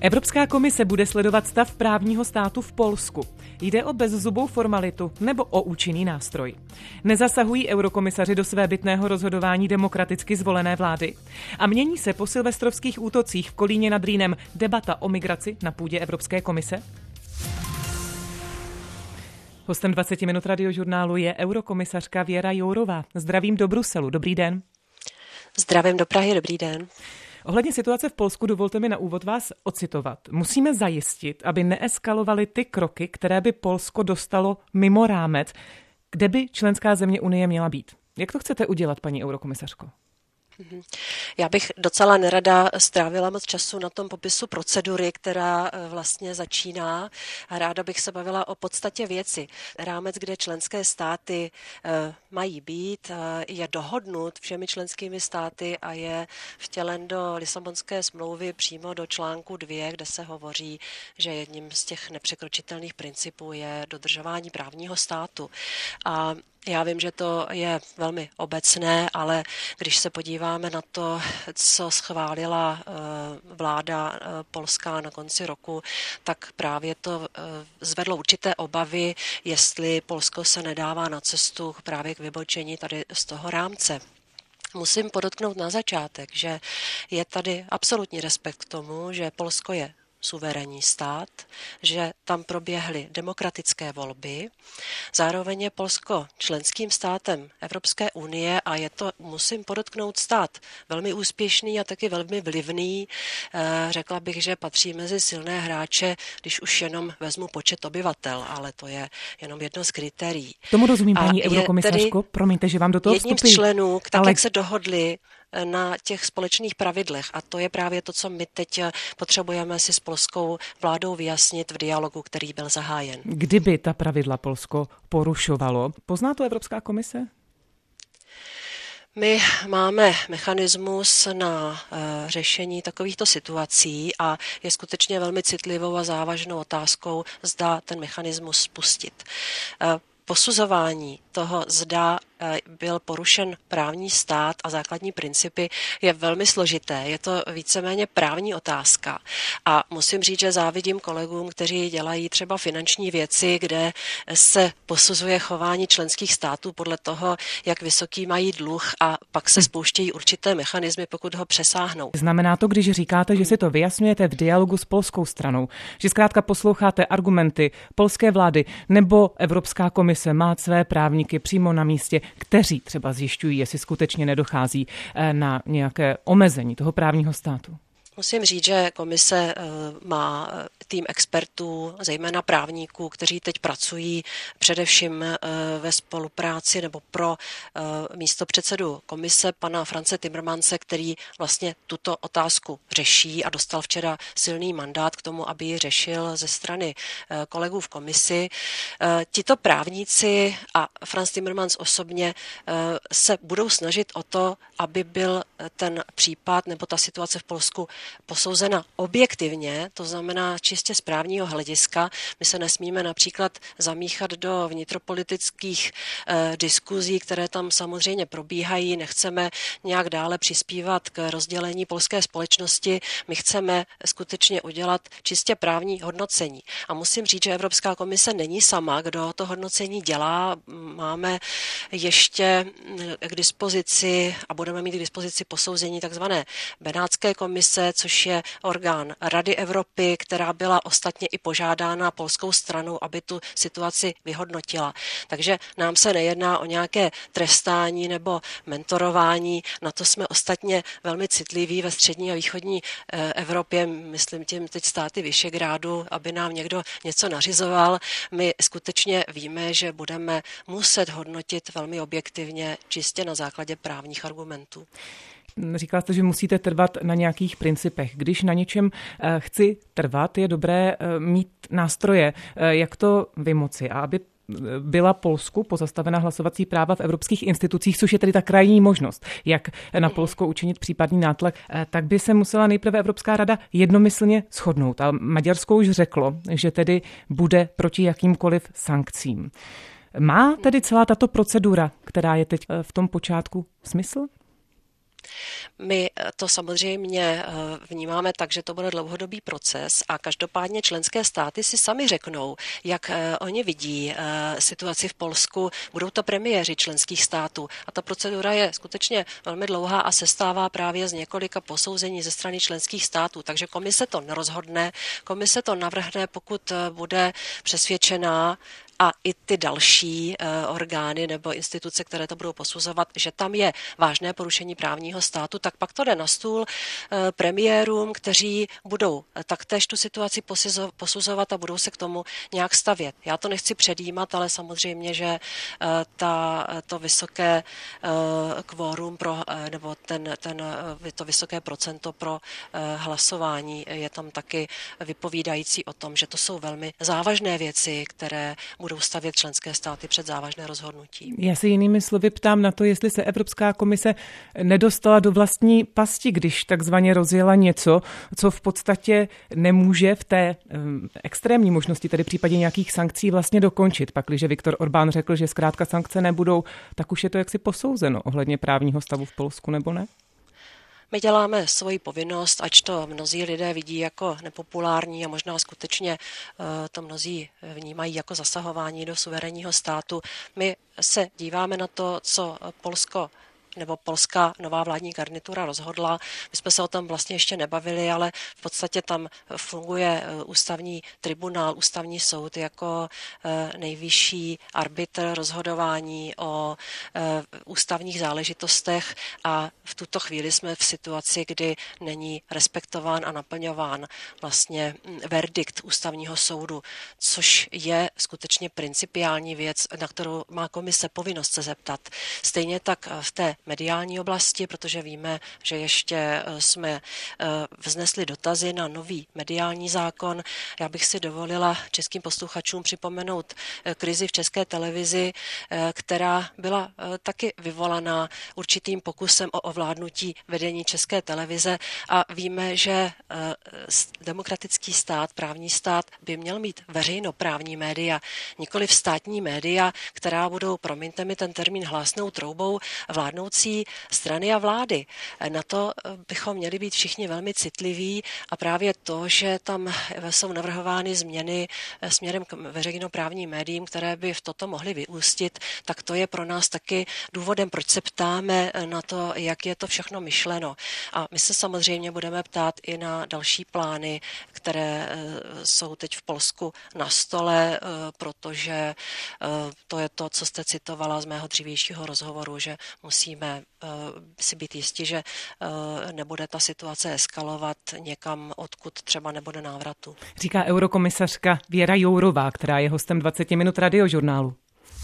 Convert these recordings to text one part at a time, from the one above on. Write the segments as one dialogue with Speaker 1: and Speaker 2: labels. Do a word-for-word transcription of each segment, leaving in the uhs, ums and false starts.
Speaker 1: Evropská komise bude sledovat stav právního státu v Polsku. Jde o bezzubou formalitu nebo o účinný nástroj? Nezasahují eurokomisaři do svébytného rozhodování demokraticky zvolené vlády? A mění se po silvestrovských útocích v Kolíně nad Rýnem debata o migraci na půdě Evropské komise? Hostem dvacet minut radiožurnálu je eurokomisařka Věra Jourová. Zdravím do Bruselu. Dobrý den.
Speaker 2: Zdravím do Prahy. Dobrý den.
Speaker 1: Ohledně situace v Polsku dovolte mi na úvod vás ocitovat. Musíme zajistit, aby neeskalovaly ty kroky, které by Polsko dostalo mimo rámec, kde by členská země Unie měla být. Jak to chcete udělat, paní eurokomisařko?
Speaker 2: Já bych docela nerada strávila moc času na tom popisu procedury, která vlastně začíná, a ráda bych se bavila o podstatě věci. Rámec, kde členské státy mají být, je dohodnut všemi členskými státy a je vtělen do Lisabonské smlouvy přímo do článku dvě, kde se hovoří, že jedním z těch nepřekročitelných principů je dodržování právního státu. A já vím, že to je velmi obecné, ale když se podíváme na to, co schválila vláda polská na konci roku, tak právě to zvedlo určité obavy, jestli Polsko se nedává na cestu právě k vybočení tady z toho rámce. Musím podotknout na začátek, že je tady absolutní respekt k tomu, že Polsko je suverénní stát, že tam proběhly demokratické volby. Zároveň je Polsko členským státem Evropské unie a je to, musím podotknout, stát velmi úspěšný a taky velmi vlivný. Řekla bych, že patří mezi silné hráče, když už jenom vezmu počet obyvatel, ale to je jenom jedno z kritérií.
Speaker 1: Tomu rozumím, paní eurokomisařko. Promiňte, že vám do toho
Speaker 2: jedním
Speaker 1: vstupí.
Speaker 2: z členů, tak
Speaker 1: ale...
Speaker 2: jak se dohodli na těch společných pravidlech. A to je právě to, co my teď potřebujeme si s polskou vládou vyjasnit v dialogu, který byl zahájen.
Speaker 1: Kdyby ta pravidla Polsko porušovalo, pozná to Evropská komise?
Speaker 2: My máme mechanismus na uh, řešení takovýchto situací a je skutečně velmi citlivou a závažnou otázkou, zda ten mechanismus spustit. Uh, Posuzování toho, zda byl porušen právní stát a základní principy, je velmi složité. Je to víceméně právní otázka. A musím říct, že závidím kolegům, kteří dělají třeba finanční věci, kde se posuzuje chování členských států podle toho, jak vysoký mají dluh, a pak se spouštějí určité mechanismy, pokud ho přesáhnou.
Speaker 1: Znamená to, když říkáte, že si to vyjasňujete v dialogu s polskou stranou, že zkrátka posloucháte argumenty polské vlády nebo Evropská komise má své právníky přímo na místě, kteří třeba zjišťují, jestli skutečně nedochází na nějaké omezení toho právního státu?
Speaker 2: Musím říct, že komise má tým expertů, zejména právníků, kteří teď pracují především ve spolupráci nebo pro místopředsedu komise pana France Timmermanse, který vlastně tuto otázku řeší a dostal včera silný mandát k tomu, aby ji řešil ze strany kolegů v komisi. Tito právníci a Franz Timmermans osobně se budou snažit o to, aby byl ten případ nebo ta situace v Polsku posouzena objektivně, to znamená čistě z právního hlediska. My se nesmíme například zamíchat do vnitropolitických eh, diskuzí, které tam samozřejmě probíhají. Nechceme nějak dále přispívat k rozdělení polské společnosti. My chceme skutečně udělat čistě právní hodnocení. A musím říct, že Evropská komise není sama, kdo to hodnocení dělá. Máme ještě k dispozici a budeme mít k dispozici posouzení takzvané Benátské komise, což je orgán Rady Evropy, která byla ostatně i požádána polskou stranou, aby tu situaci vyhodnotila. Takže nám se nejedná o nějaké trestání nebo mentorování, na to jsme ostatně velmi citliví ve střední a východní Evropě, myslím tím teď státy Visegrádu, aby nám někdo něco nařizoval. My skutečně víme, že budeme muset hodnotit velmi objektivně, čistě na základě právních argumentů.
Speaker 1: Říkala jste, že musíte trvat na nějakých principech. Když na něčem chci trvat, je dobré mít nástroje, jak to vymoci. A aby byla Polsku pozastavena hlasovací práva v evropských institucích, což je tedy ta krajní možnost, jak na Polsko učinit případný nátlak, tak by se musela nejprve Evropská rada jednomyslně shodnout. A Maďarsko už řeklo, že tedy bude proti jakýmkoliv sankcím. Má tedy celá tato procedura, která je teď v tom počátku, smysl?
Speaker 2: My to samozřejmě vnímáme tak, že to bude dlouhodobý proces a každopádně členské státy si sami řeknou, jak oni vidí situaci v Polsku. Budou to premiéři členských států a ta procedura je skutečně velmi dlouhá a sestává právě z několika posouzení ze strany členských států. Takže komise to nerozhodne, komise to navrhne, pokud bude přesvědčená, a i ty další uh, orgány nebo instituce, které to budou posuzovat, že tam je vážné porušení právního státu, tak pak to jde na stůl uh, premiérům, kteří budou taktéž tu situaci posuzovat a budou se k tomu nějak stavět. Já to nechci předjímat, ale samozřejmě, že uh, ta, to vysoké uh, kvórum pro, uh, nebo ten, ten, uh, to vysoké procento pro uh, hlasování je tam taky vypovídající o tom, že to jsou velmi závažné věci, které budou stavět členské státy před závažné rozhodnutí.
Speaker 1: Já se jinými slovy ptám na to, jestli se Evropská komise nedostala do vlastní pasti, když takzvaně rozjela něco, co v podstatě nemůže v té um, extrémní možnosti, tedy v případě nějakých sankcí vlastně dokončit. Pakliže Viktor Orbán řekl, že zkrátka sankce nebudou, tak už je to jaksi posouzeno ohledně právního stavu v Polsku, nebo ne?
Speaker 2: My děláme svoji povinnost, ač to mnozí lidé vidí jako nepopulární a možná skutečně to mnozí vnímají jako zasahování do suverénního státu. My se díváme na to, co Polsko nebo polská nová vládní garnitura rozhodla. My jsme se o tom vlastně ještě nebavili, ale v podstatě tam funguje ústavní tribunál, ústavní soud jako nejvyšší arbitr rozhodování o ústavních záležitostech a v tuto chvíli jsme v situaci, kdy není respektován a naplňován vlastně verdikt ústavního soudu, což je skutečně principiální věc, na kterou má komise povinnost se zeptat. Stejně tak v té mediální oblasti, protože víme, že ještě jsme vznesli dotazy na nový mediální zákon. Já bych si dovolila českým posluchačům připomenout krizi v České televizi, která byla taky vyvolaná určitým pokusem o ovládnutí vedení České televize a víme, že demokratický stát, právní stát by měl mít veřejnoprávní média, nikoli státní média, která budou, promiňte mi ten termín, hlásnou troubou vládnoucí strany a vlády. Na to bychom měli být všichni velmi citliví a právě to, že tam jsou navrhovány změny směrem k veřejnoprávním médiím, které by v toto mohly vyústit, tak to je pro nás taky důvodem, proč se ptáme na to, jak je to všechno myšleno. A my se samozřejmě budeme ptát i na další plány, které jsou teď v Polsku na stole, protože to je to, co jste citovala z mého dřívějšího rozhovoru, že musíme si být jistí, že nebude ta situace eskalovat někam, odkud třeba nebude návratu.
Speaker 1: Říká eurokomisařka Věra Jourová, která je hostem dvacet minut Radiožurnálu.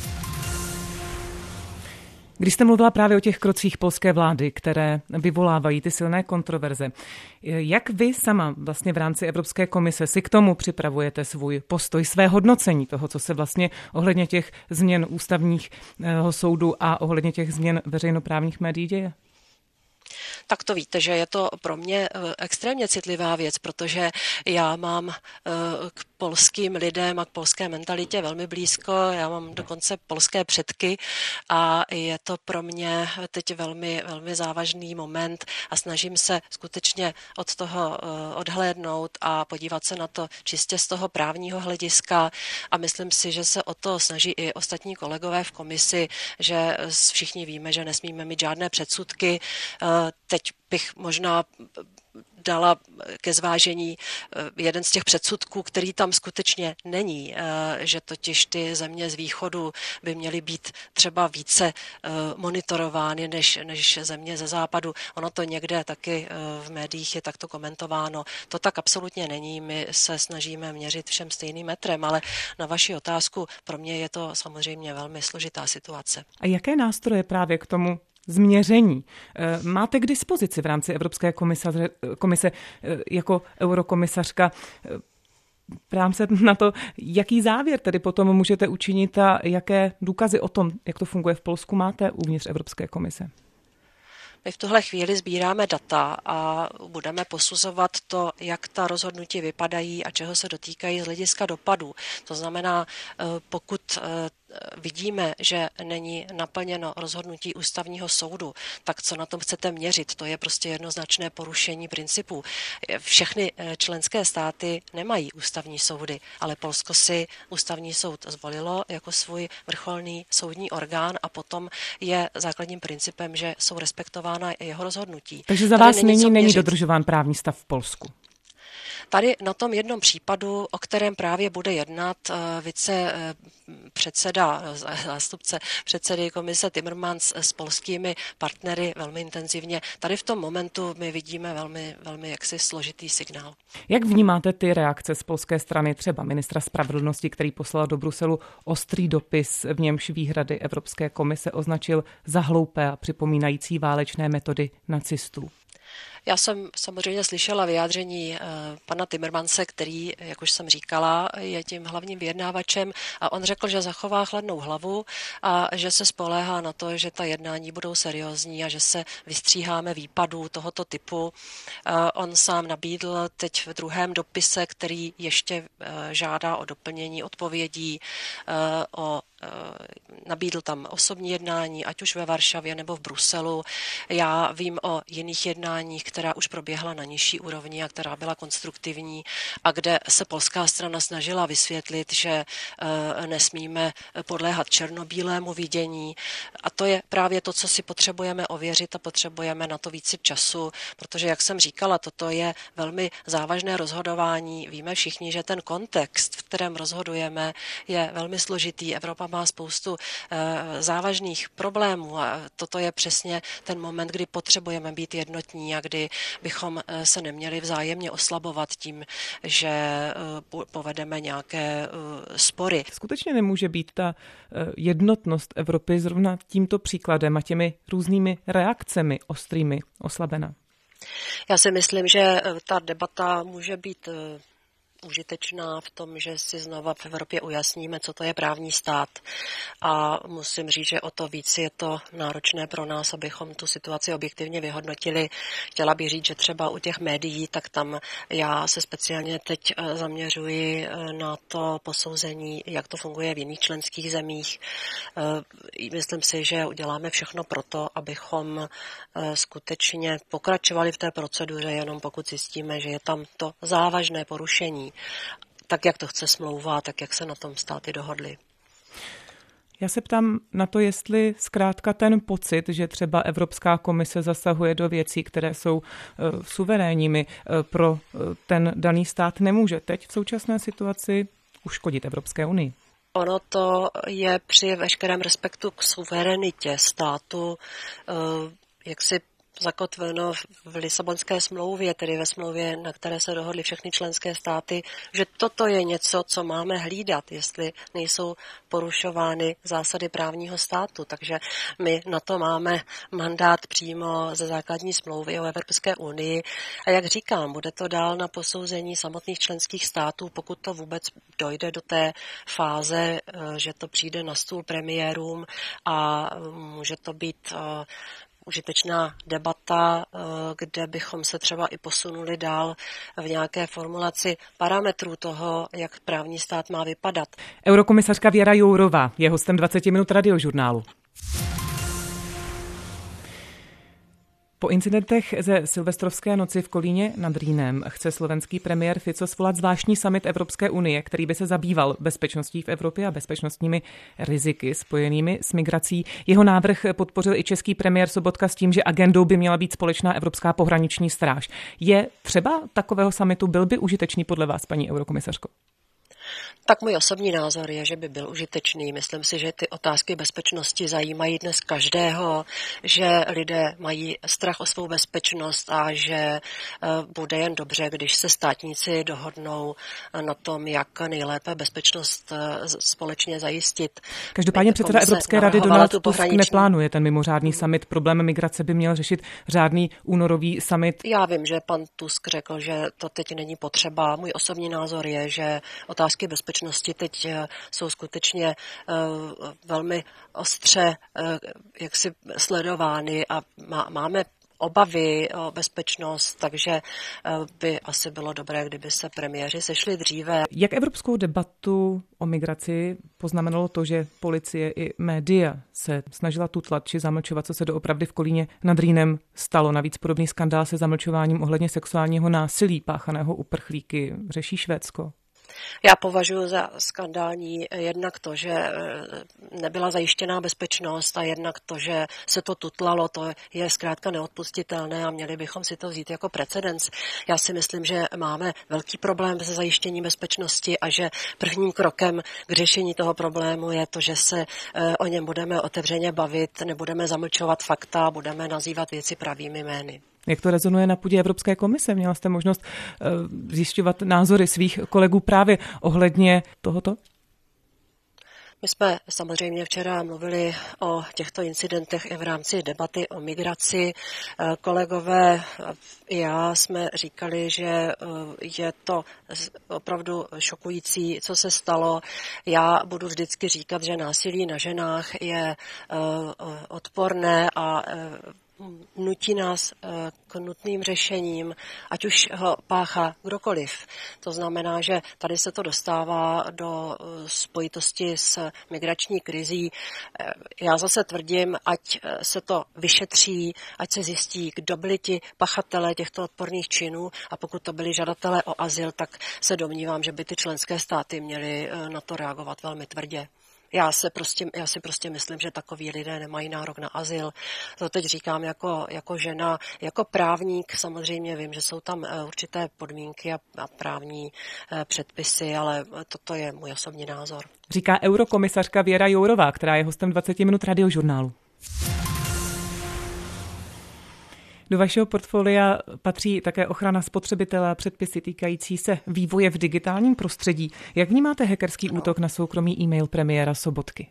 Speaker 1: Když jste mluvila právě o těch krocích polské vlády, které vyvolávají ty silné kontroverze, jak vy sama vlastně v rámci Evropské komise si k tomu připravujete svůj postoj, své hodnocení toho, co se vlastně ohledně těch změn ústavního soudu a ohledně těch změn veřejnoprávních médií děje?
Speaker 2: Tak to víte, že je to pro mě extrémně citlivá věc, protože já mám k polským lidem a k polské mentalitě velmi blízko. Já mám dokonce polské předky a je to pro mě teď velmi, velmi závažný moment a snažím se skutečně od toho odhlédnout a podívat se na to čistě z toho právního hlediska a myslím si, že se o to snaží i ostatní kolegové v komisi, že všichni víme, že nesmíme mít žádné předsudky. Teď bych možná dala ke zvážení jeden z těch předsudků, který tam skutečně není, že totiž ty země z východu by měly být třeba více monitorovány než, než země ze západu. Ono to někde taky v médiích je takto komentováno. To tak absolutně není. My se snažíme měřit všem stejným metrem, ale na vaši otázku pro mě je to samozřejmě velmi složitá situace.
Speaker 1: A jaké nástroje právě k tomu změření máte k dispozici v rámci Evropské komise, komise jako eurokomisařka? Ptám se na to, jaký závěr tedy potom můžete učinit a jaké důkazy o tom, jak to funguje v Polsku, máte uvnitř Evropské komise?
Speaker 2: My v tuhle chvíli sbíráme data a budeme posuzovat to, jak ta rozhodnutí vypadají a čeho se dotýkají z hlediska dopadů. To znamená, pokud vidíme, že není naplněno rozhodnutí ústavního soudu, tak co na tom chcete měřit? To je prostě jednoznačné porušení principů. Všechny členské státy nemají ústavní soudy, ale Polsko si ústavní soud zvolilo jako svůj vrcholný soudní orgán a potom je základním principem, že jsou respektována jeho rozhodnutí.
Speaker 1: Takže za vás není, není dodržován právní stav v Polsku?
Speaker 2: Tady na tom jednom případu, o kterém právě bude jednat vice předseda, zástupce předsedy komise Timmermans s polskými partnery velmi intenzivně, tady v tom momentu my vidíme velmi, velmi jaksi složitý signál.
Speaker 1: Jak vnímáte ty reakce z polské strany, třeba ministra spravedlnosti, který poslal do Bruselu ostrý dopis, v němž výhrady Evropské komise označil za hloupé a připomínající válečné metody nacistů?
Speaker 2: Já jsem samozřejmě slyšela vyjádření pana Timmermanse, který, jak už jsem říkala, je tím hlavním vyjednávačem a on řekl, že zachová chladnou hlavu a že se spoléhá na to, že ta jednání budou seriózní a že se vystříháme výpadů tohoto typu. On sám nabídl teď v druhém dopise, který ještě žádá o doplnění odpovědí, o nabídl tam osobní jednání, ať už ve Varšavě nebo v Bruselu. Já vím o jiných jednáních, která už proběhla na nižší úrovni a která byla konstruktivní a kde se polská strana snažila vysvětlit, že nesmíme podléhat černobílému vidění. A to je právě to, co si potřebujeme ověřit a potřebujeme na to více času, protože, jak jsem říkala, toto je velmi závažné rozhodování. Víme všichni, že ten kontext, v kterém rozhodujeme, je velmi složitý. Evropa má spoustu e, závažných problémů a toto je přesně ten moment, kdy potřebujeme být jednotní a kdy bychom se neměli vzájemně oslabovat tím, že e, povedeme nějaké e, spory.
Speaker 1: Skutečně nemůže být ta jednotnost Evropy zrovna tímto příkladem a těmi různými reakcemi ostrými oslabena?
Speaker 2: Já si myslím, že ta debata může být užitečná v tom, že si znova v Evropě ujasníme, co to je právní stát. A musím říct, že o to víc je to náročné pro nás, abychom tu situaci objektivně vyhodnotili. Chtěla bych říct, že třeba u těch médií, tak tam já se speciálně teď zaměřuji na to posouzení, jak to funguje v jiných členských zemích. Myslím si, že uděláme všechno proto, abychom skutečně pokračovali v té proceduře, jenom pokud zjistíme, že je tam to závažné porušení, tak jak to chce smlouva, tak jak se na tom státy dohodly.
Speaker 1: Já se ptám na to, jestli zkrátka ten pocit, že třeba Evropská komise zasahuje do věcí, které jsou uh, suverénními uh, pro uh, ten daný stát, nemůže teď v současné situaci uškodit Evropské unii.
Speaker 2: Ono to je při veškerém respektu k suverenitě státu, uh, jak si zakotveno v Lisabonské smlouvě, tedy ve smlouvě, na které se dohodly všechny členské státy, že toto je něco, co máme hlídat, jestli nejsou porušovány zásady právního státu. Takže my na to máme mandát přímo ze základní smlouvy o Evropské unii. A jak říkám, bude to dál na posouzení samotných členských států, pokud to vůbec dojde do té fáze, že to přijde na stůl premiérům a může to být užitečná debata, kde bychom se třeba i posunuli dál v nějaké formulaci parametrů toho, jak právní stát má vypadat.
Speaker 1: Eurokomisařka Věra Jourová je hostem dvacet minut Radiožurnálu. Po incidentech ze silvestrovské noci v Kolíně nad Rýnem chce slovenský premiér Fico svolat zvláštní summit Evropské unie, který by se zabýval bezpečností v Evropě a bezpečnostními riziky spojenými s migrací. Jeho návrh podpořil i český premiér Sobotka s tím, že agendou by měla být společná evropská pohraniční stráž. Je třeba takového summitu, byl by užitečný podle vás, paní eurokomisařko?
Speaker 2: Tak můj osobní názor je, že by byl užitečný. Myslím si, že ty otázky bezpečnosti zajímají dnes každého, že lidé mají strach o svou bezpečnost a že bude jen dobře, když se státníci dohodnou na tom, jak nejlépe bezpečnost společně zajistit.
Speaker 1: Každopádně předseda Evropské rady Donald Tusk neplánuje ten mimořádný summit. Problém migrace by měl řešit řádný únorový summit.
Speaker 2: Já vím, že pan Tusk řekl, že to teď není potřeba. Můj osobní názor je, že otázky bezpečnosti teď jsou skutečně velmi ostře jaksi sledovány a máme obavy o bezpečnost, takže by asi bylo dobré, kdyby se premiéři sešli dříve.
Speaker 1: Jak evropskou debatu o migraci poznamenalo to, že policie i média se snažila tutlat či zamlčovat, co se doopravdy v Kolíně nad Rýnem stalo? Navíc podobný skandál se zamlčováním ohledně sexuálního násilí páchaného uprchlíky řeší Švédsko.
Speaker 2: Já považuji za skandální jednak to, že nebyla zajištěná bezpečnost a jednak to, že se to tutlalo, to je zkrátka neodpustitelné a měli bychom si to vzít jako precedens. Já si myslím, že máme velký problém se zajištěním bezpečnosti a že prvním krokem k řešení toho problému je to, že se o něm budeme otevřeně bavit, nebudeme zamlčovat fakta, budeme nazývat věci pravými jmény.
Speaker 1: Jak to rezonuje na půdě Evropské komise? Měla jste možnost zjišťovat názory svých kolegů právě ohledně tohoto?
Speaker 2: My jsme samozřejmě včera mluvili o těchto incidentech i v rámci debaty o migraci. Kolegové i já jsme říkali, že je to opravdu šokující, co se stalo. Já budu vždycky říkat, že násilí na ženách je odporné a nutí nás k nutným řešením, ať už ho páchá kdokoliv. To znamená, že tady se to dostává do spojitosti s migrační krizí. Já zase tvrdím, ať se to vyšetří, ať se zjistí, kdo byli ti pachatelé těchto odporných činů a pokud to byli žadatelé o azyl, tak se domnívám, že by ty členské státy měly na to reagovat velmi tvrdě. Já, se prostě, já si prostě myslím, že takoví lidé nemají nárok na azyl. To teď říkám jako, jako žena, jako právník. Samozřejmě vím, že jsou tam určité podmínky a, a právní předpisy, ale toto je můj osobní názor.
Speaker 1: Říká eurokomisařka Věra Jourová, která je hostem dvacet minut Radiožurnálu. Do vašeho portfolia patří také ochrana spotřebitele a předpisy týkající se vývoje v digitálním prostředí. Jak vnímáte hackerský útok na soukromý e-mail premiéra Sobotky?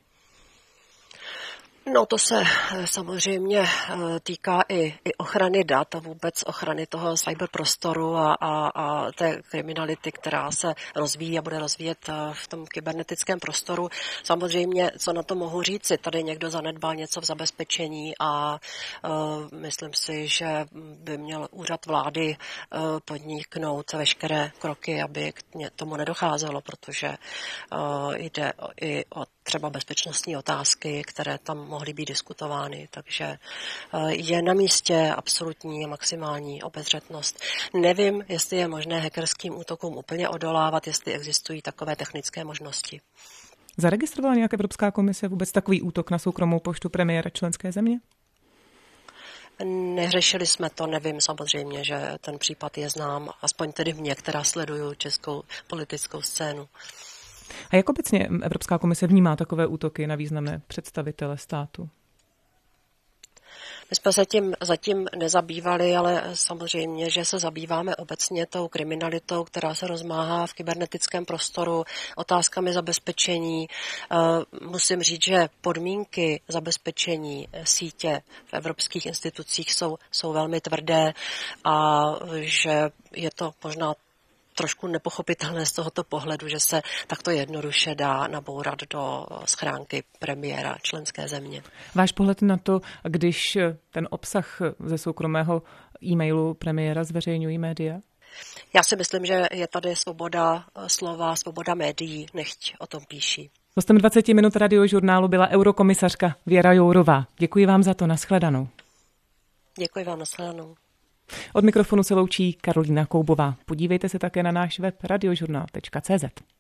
Speaker 2: No to se samozřejmě týká i, i ochrany dat a vůbec ochrany toho cyberprostoru a, a, a té kriminality, která se rozvíjí a bude rozvíjet v tom kybernetickém prostoru. Samozřejmě, co na to mohu říci, tady někdo zanedbal něco v zabezpečení a uh, myslím si, že by měl úřad vlády uh, podniknout veškeré kroky, aby k tomu nedocházelo, protože uh, jde i o třeba bezpečnostní otázky, které tam mohly být diskutovány, takže je na místě absolutní a maximální obezřetnost. Nevím, jestli je možné hackerským útokům úplně odolávat, jestli existují takové technické možnosti.
Speaker 1: Zaregistrovala nějak Evropská komise vůbec takový útok na soukromou poštu premiéra členské země?
Speaker 2: Neřešili jsme to, nevím samozřejmě, že ten případ je znám, aspoň tedy mě, která sleduju českou politickou scénu.
Speaker 1: A jak obecně Evropská komise vnímá takové útoky na významné představitele státu?
Speaker 2: My jsme se tím zatím nezabývali, ale samozřejmě, že se zabýváme obecně tou kriminalitou, která se rozmáhá v kybernetickém prostoru, otázkami zabezpečení. Musím říct, že podmínky zabezpečení sítě v evropských institucích jsou, jsou velmi tvrdé a že je to možná trošku nepochopitelné z tohoto pohledu, že se takto jednoduše dá nabourat do schránky premiéra členské země.
Speaker 1: Váš pohled na to, když ten obsah ze soukromého e-mailu premiéra zveřejňují média?
Speaker 2: Já si myslím, že je tady svoboda slova, svoboda médií, nechť o tom píší.
Speaker 1: Hostem dvacet minut Radiožurnálu byla eurokomisařka Věra Jourová. Děkuji vám za to, nashledanou.
Speaker 2: Děkuji vám, nashledanou.
Speaker 1: Od mikrofonu se loučí Karolína Koubová. Podívejte se také na náš web radiožurnál tečka cé zet.